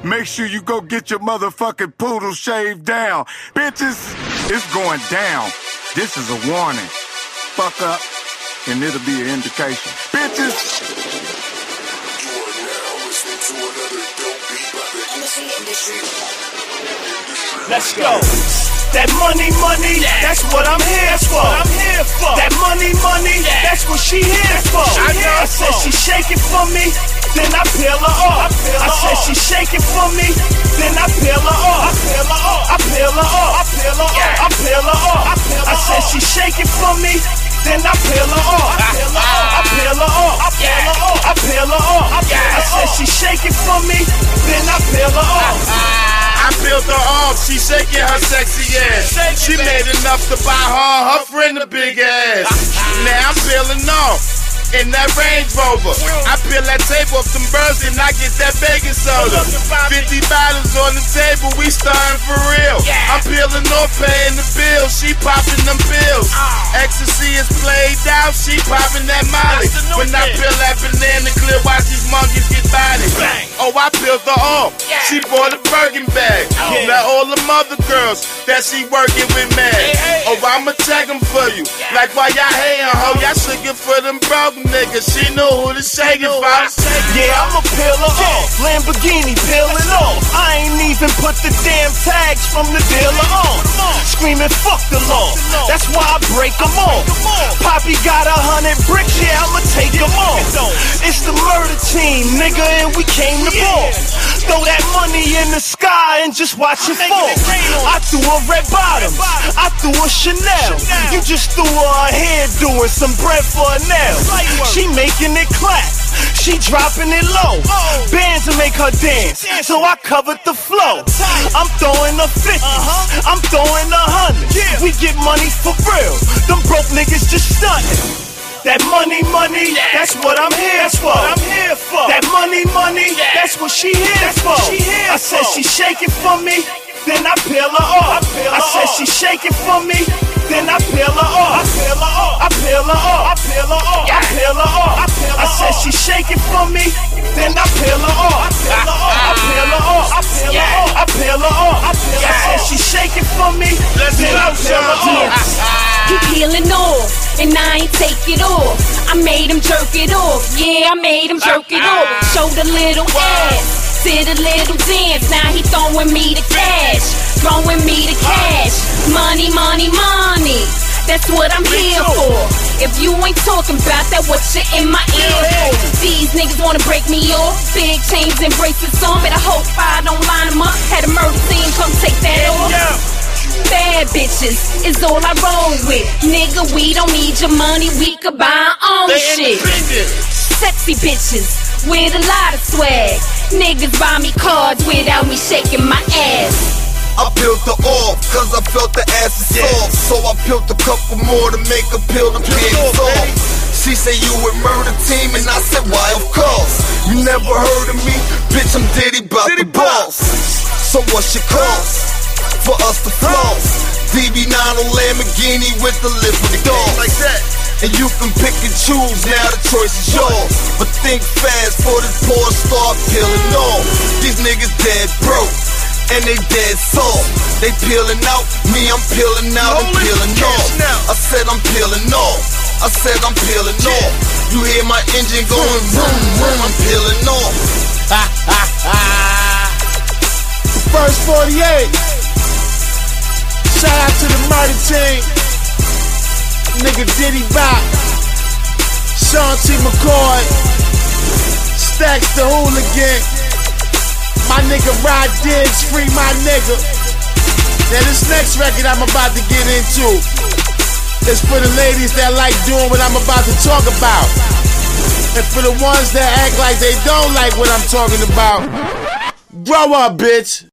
make sure you go get your motherfucking poodle shaved down. Bitches, it's going down. This is a warning. Fuck up, and it'll be an indication. Bitches. Let's go. That money, that's what I'm here for. That money, that's what she here for. I said she shaking for me, then I peel her off. I said she shaking for me, then I peel her off. I peel her off. I peel her off. I said she shaking for me, then I peel her off. I peel her off. I peel her off. I said she shaking for me, then I peel her off. I peeled her off, she shaking her sexy ass. She made enough to buy her friend a big ass. Now I'm peeling off in that Range Rover. I peel that tape off them birds and I get that baking soda. 50 bottles on the table, we starting for real. I'm peeling off, paying the bills, she popping them pills. Ecstasy is played out, she popping that molly. When I peel that banana clear, watch these monkeys get body. Oh, I peeled her off, she bought a Birkin bag. Now all the mother girls that she working with mad. Oh, I'ma check them for you. Like why y'all hating, ho? Y'all shaking for them broken niggas. She know who to shake it for. Yeah, I'ma peel her off. Lamborghini peeling off. I ain't even put the damn tags from the dealer on. Screaming fuck the law. That's why I break them off. Poppy got 100 bricks, yeah, I'ma take them off. It's the murder team, nigga, and we came to ball. Throw that money in the sky and just watch it fall. I threw a red bottoms, I threw a Chanel. You just threw her a hairdo and some bread for a nail. She making it clap, she dropping it low. Bands to make her dance, so I covered the flow. I'm throwing a 50, I'm throwing 100. We get money for real, them broke niggas just stunting. That money, that's what I'm here for. That money, that's what she here for. I said she shaking for me, then I peel her off. I said she shaking for me, then I peel her off. I peel her off. I peel her off. I said she shaking for me, then I peel her off. I peel her off. I peel her off. I said she shaking for me, then I peel her off. He peeling off, and I ain't take it off. I made him jerk it off, yeah, I made him jerk it off. Showed a little ass, did a little dance. Now he throwing me the cash, throwing me the cash. Money, that's what I'm here for. If you ain't talking about that, what you in my ear for? These niggas wanna break me off, big chains and bracelets on. But I hope I don't line them up. Had a murder scene, come take that off. Bad bitches is all I roll with. Nigga, we don't need your money, we could buy our own shit. Sexy bitches with a lot of swag. Niggas buy me cards without me shaking my ass. I peeled her off, cause I felt the ass is soft. So I peeled a couple more to make her peel the pigs off. She said you with murder team, and I said why of course. You never heard of me, bitch, I'm Diddy bout the boss. So what's your cost? For us to floss, DB9 on Lamborghini with the liquid dogs. Like that. And you can pick and choose, now the choice is yours. But think fast for this poor start peeling off. These niggas dead broke, and they dead soft. They peeling out, me I'm peeling out and peeling off. I said I'm peeling off, I said I'm peeling off. You hear my engine going vroom, vroom, I'm peeling off. First 48. Shout out to the murder team. Nigga Diddy Bop, Sean T. McCoy, Stacks the Hooligan, my nigga Rod Diggs, free my nigga. Now this next record I'm about to get into is for the ladies that like doing what I'm about to talk about. And for the ones that act like they don't like what I'm talking about, grow up, bitch.